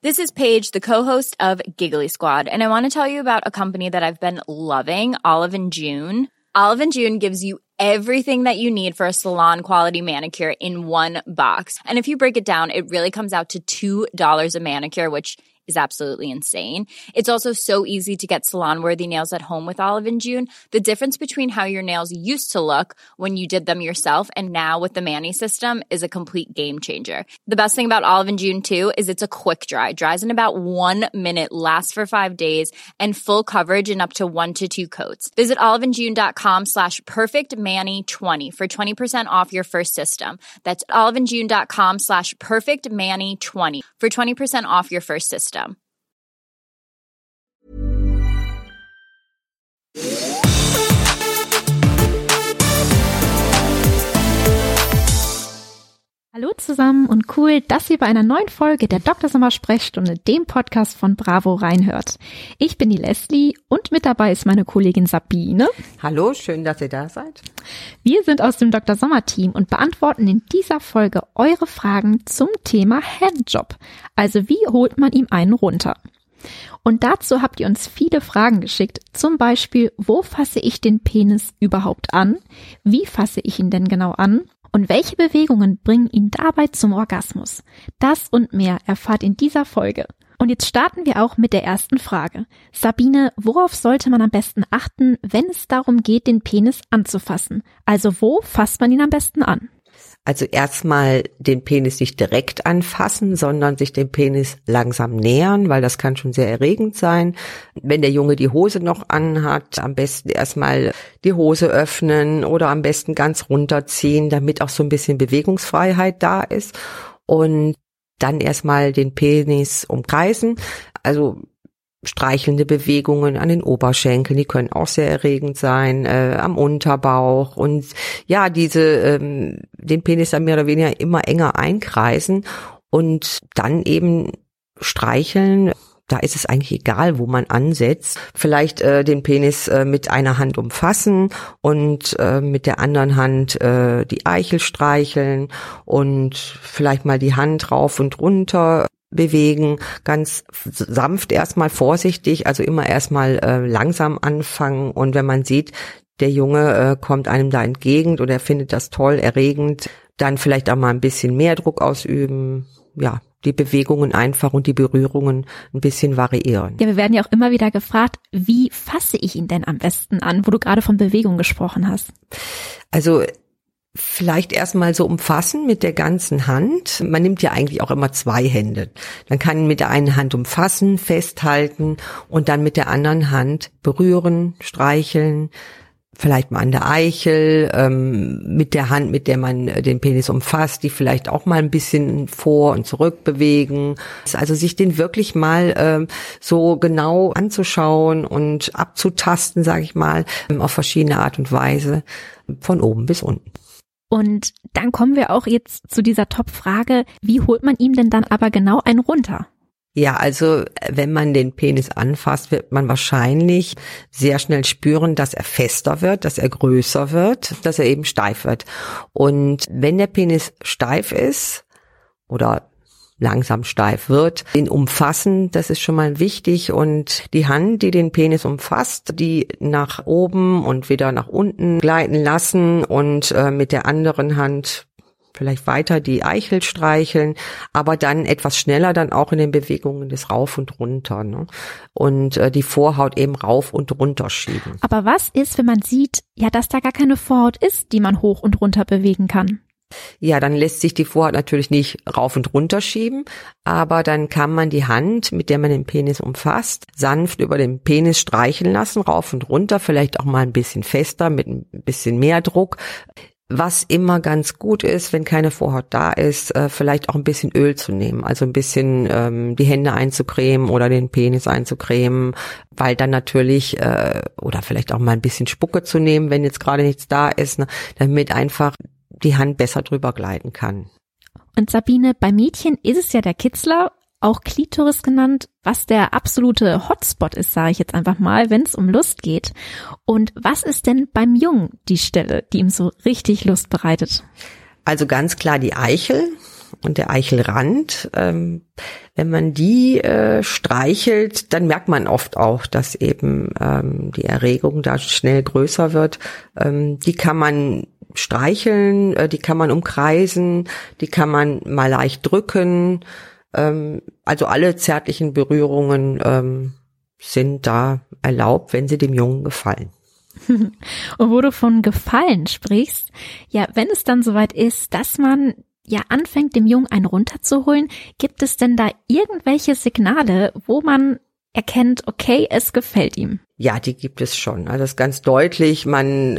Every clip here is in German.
This is Paige, the co-host of Giggly Squad, and I want to tell you about a company that I've been loving, Olive & June. Olive & June gives you everything that you need for a salon-quality manicure in one box. And if you break it down, it really comes out to $2 a manicure, which is absolutely insane. It's also so easy to get salon-worthy nails at home with Olive & June. The difference between how your nails used to look when you did them yourself and now with the Mani system is a complete game changer. The best thing about Olive & June, too, is it's a quick dry. Dries in about 1 minute, lasts for 5 days, and full coverage in up to 1 to 2 coats. Visit oliveandjune.com/perfectmani20 for 20% off your first system. That's oliveandjune.com/perfectmani20 for 20% off your first system. Hallo zusammen und cool, dass ihr bei einer neuen Folge der Dr. Sommer Sprechstunde, dem Podcast von Bravo, reinhört. Ich bin die Leslie und mit dabei ist meine Kollegin Sabine. Hallo, schön, dass ihr da seid. Wir sind aus dem Dr. Sommer Team und beantworten in dieser Folge eure Fragen zum Thema Handjob. Also wie holt man ihm einen runter? Und dazu habt ihr uns viele Fragen geschickt. Zum Beispiel, wo fasse ich den Penis überhaupt an? Wie fasse ich ihn denn genau an? Und welche Bewegungen bringen ihn dabei zum Orgasmus? Das und mehr erfahrt in dieser Folge. Und jetzt starten wir auch mit der ersten Frage. Sabine, worauf sollte man am besten achten, wenn es darum geht, den Penis anzufassen? Also wo fasst man ihn am besten an? Also erstmal den Penis nicht direkt anfassen, sondern sich dem Penis langsam nähern, weil das kann schon sehr erregend sein. Wenn der Junge die Hose noch anhat, am besten erstmal die Hose öffnen oder am besten ganz runterziehen, damit auch so ein bisschen Bewegungsfreiheit da ist. Und dann erstmal den Penis umkreisen, also streichelnde Bewegungen an den Oberschenkeln, die können auch sehr erregend sein, am Unterbauch und ja, den Penis dann mehr oder weniger immer enger einkreisen und dann eben streicheln. Da ist es eigentlich egal, wo man ansetzt. Vielleicht den Penis mit einer Hand umfassen und mit der anderen Hand die Eichel streicheln und vielleicht mal die Hand rauf und runter bewegen, ganz sanft erstmal, vorsichtig, also immer erstmal langsam anfangen und wenn man sieht, der Junge kommt einem da entgegen oder er findet das toll, erregend, dann vielleicht auch mal ein bisschen mehr Druck ausüben, ja, die Bewegungen einfach und die Berührungen ein bisschen variieren. Ja, wir werden ja auch immer wieder gefragt, wie fasse ich ihn denn am besten an, wo du gerade von Bewegung gesprochen hast? Also vielleicht erstmal so umfassen mit der ganzen Hand. Man nimmt ja eigentlich auch immer 2 Hände. Dann kann man mit der einen Hand umfassen, festhalten und dann mit der anderen Hand berühren, streicheln, vielleicht mal an der Eichel, mit der Hand, mit der man den Penis umfasst, die vielleicht auch mal ein bisschen vor und zurück bewegen. Also sich den wirklich mal so genau anzuschauen und abzutasten, sage ich mal, auf verschiedene Art und Weise, von oben bis unten. Und dann kommen wir auch jetzt zu dieser Top-Frage, wie holt man ihm denn dann aber genau einen runter? Ja, also wenn man den Penis anfasst, wird man wahrscheinlich sehr schnell spüren, dass er fester wird, dass er größer wird, dass er eben steif wird. Und wenn der Penis steif ist oder langsam steif wird, den umfassen, das ist schon mal wichtig und die Hand, die den Penis umfasst, die nach oben und wieder nach unten gleiten lassen und mit der anderen Hand vielleicht weiter die Eichel streicheln, aber dann etwas schneller dann auch in den Bewegungen des Rauf und Runter, ne? Und die Vorhaut eben rauf und runter schieben. Aber was ist, wenn man sieht, ja, dass da gar keine Vorhaut ist, die man hoch und runter bewegen kann? Ja, dann lässt sich die Vorhaut natürlich nicht rauf und runter schieben, aber dann kann man die Hand, mit der man den Penis umfasst, sanft über den Penis streicheln lassen, rauf und runter, vielleicht auch mal ein bisschen fester, mit ein bisschen mehr Druck. Was immer ganz gut ist, wenn keine Vorhaut da ist, vielleicht auch ein bisschen Öl zu nehmen, also ein bisschen die Hände einzucremen oder den Penis einzucremen, weil dann natürlich, oder vielleicht auch mal ein bisschen Spucke zu nehmen, wenn jetzt gerade nichts da ist, ne, damit einfach die Hand besser drüber gleiten kann. Und Sabine, bei Mädchen ist es ja der Kitzler, auch Klitoris genannt, was der absolute Hotspot ist, sage ich jetzt einfach mal, wenn es um Lust geht. Und was ist denn beim Jungen die Stelle, die ihm so richtig Lust bereitet? Also ganz klar die Eichel. und der Eichelrand, wenn man die streichelt, dann merkt man oft auch, dass eben die Erregung da schnell größer wird. Die kann man streicheln, die kann man umkreisen, die kann man mal leicht drücken. Also alle zärtlichen Berührungen sind da erlaubt, wenn sie dem Jungen gefallen. Und wo du von Gefallen sprichst, ja, wenn es dann soweit ist, dass man ja anfängt, dem Jungen einen runterzuholen, gibt es denn da irgendwelche Signale, wo man erkennt, okay, es gefällt ihm? Ja, die gibt es schon. Also das ist ganz deutlich. Man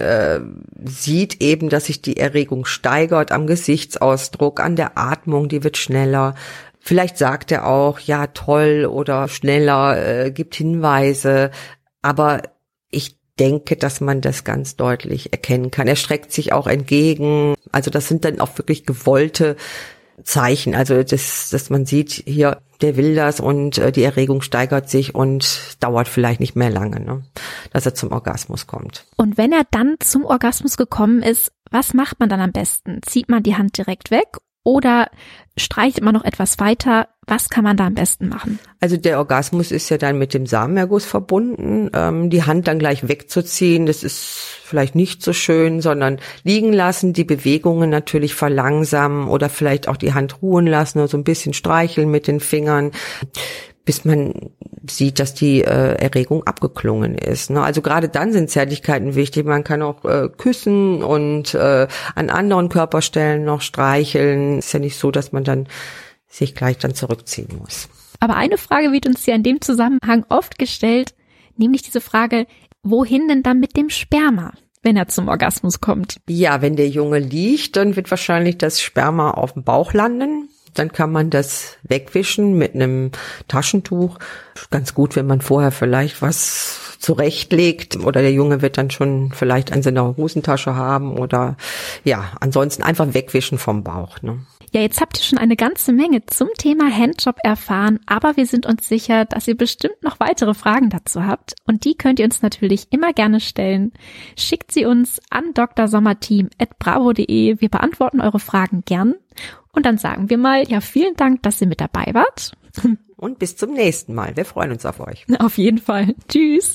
sieht eben, dass sich die Erregung steigert am Gesichtsausdruck, an der Atmung, die wird schneller. Vielleicht sagt er auch, ja, toll oder schneller, gibt Hinweise. Aber ich denke, dass man das ganz deutlich erkennen kann. Er streckt sich auch entgegen. Also das sind dann auch wirklich gewollte Zeichen. Also dass man sieht, hier, der will das und die Erregung steigert sich und dauert vielleicht nicht mehr lange, ne, dass er zum Orgasmus kommt. Und wenn er dann zum Orgasmus gekommen ist, was macht man dann am besten? Zieht man die Hand direkt weg? Oder streicht man noch etwas weiter? Was kann man da am besten machen? Also der Orgasmus ist ja dann mit dem Samenerguss verbunden. Die Hand dann gleich wegzuziehen, das ist vielleicht nicht so schön, sondern liegen lassen, die Bewegungen natürlich verlangsamen oder vielleicht auch die Hand ruhen lassen oder so ein bisschen streicheln mit den Fingern, bis man sieht, dass die Erregung abgeklungen ist. Ne? Also gerade dann sind Zärtlichkeiten wichtig. Man kann auch küssen und an anderen Körperstellen noch streicheln. Ist ja nicht so, dass man dann sich gleich dann zurückziehen muss. Aber eine Frage wird uns ja in dem Zusammenhang oft gestellt, nämlich diese Frage, wohin denn dann mit dem Sperma, wenn er zum Orgasmus kommt? Ja, wenn der Junge liegt, dann wird wahrscheinlich das Sperma auf dem Bauch landen. Dann kann man das wegwischen mit einem Taschentuch. Ganz gut, wenn man vorher vielleicht was zurechtlegt oder der Junge wird dann schon vielleicht an seiner Hosentasche haben oder ja, ansonsten einfach wegwischen vom Bauch, ne? Ja, jetzt habt ihr schon eine ganze Menge zum Thema Handjob erfahren, aber wir sind uns sicher, dass ihr bestimmt noch weitere Fragen dazu habt und die könnt ihr uns natürlich immer gerne stellen. Schickt sie uns an drsommerteam@bravo.de. Wir beantworten eure Fragen gern und dann sagen wir mal, ja, vielen Dank, dass ihr mit dabei wart. Und bis zum nächsten Mal. Wir freuen uns auf euch. Auf jeden Fall. Tschüss.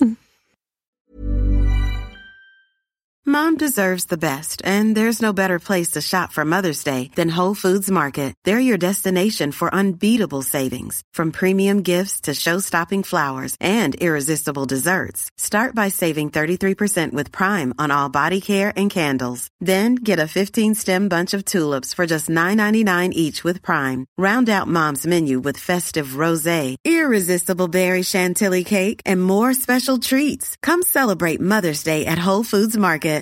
Mom deserves the best, and there's no better place to shop for Mother's Day than Whole Foods Market. They're your destination for unbeatable savings, from premium gifts to show-stopping flowers and irresistible desserts. Start by saving 33% with Prime on all body care and candles. Then get a 15-stem bunch of tulips for just $9.99 each with Prime. Round out Mom's menu with festive rosé, irresistible berry chantilly cake, and more special treats. Come celebrate Mother's Day at Whole Foods Market.